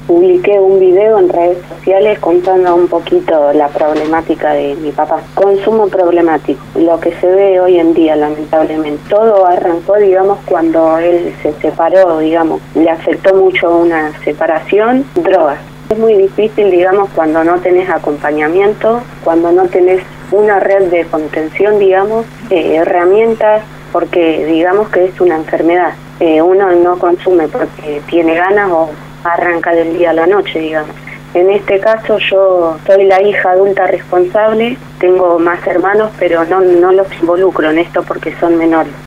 publiqué un video en redes sociales contando un poquito la problemática de mi papá. Consumo problemático, lo que se ve hoy en día, lamentablemente. Todo arrancó, digamos, cuando él se separó, digamos, le afectó mucho una separación, drogas. Es muy difícil, digamos, cuando no tenés acompañamiento, cuando no tenés una red de contención, digamos, herramientas, porque digamos que es una enfermedad. Uno no consume porque tiene ganas o arranca del día a la noche, digamos. En este caso yo soy la hija adulta responsable, tengo más hermanos, pero no los involucro en esto porque son menores.